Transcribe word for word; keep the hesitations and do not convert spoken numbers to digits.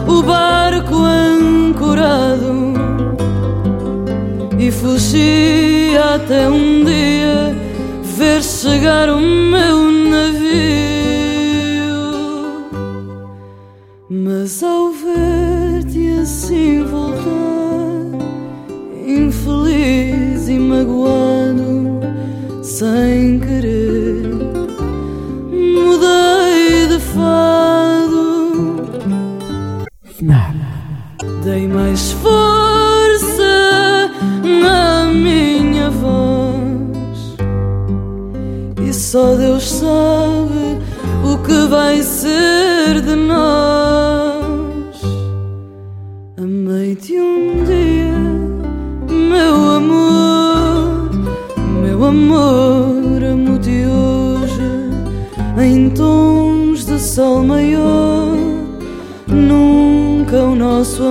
o barco ancorado e fugi até um dia ver chegar o meu navio. Mas ao ver-te assim voltar, infeliz e magoado, sem querer, mudei de fado. Dei mais força à minha voz e só Deus sabe o que vai ser de nós. Amei-te um dia, meu amor, meu amor, amo-te hoje em tons de sol maior. Nunca o nosso amor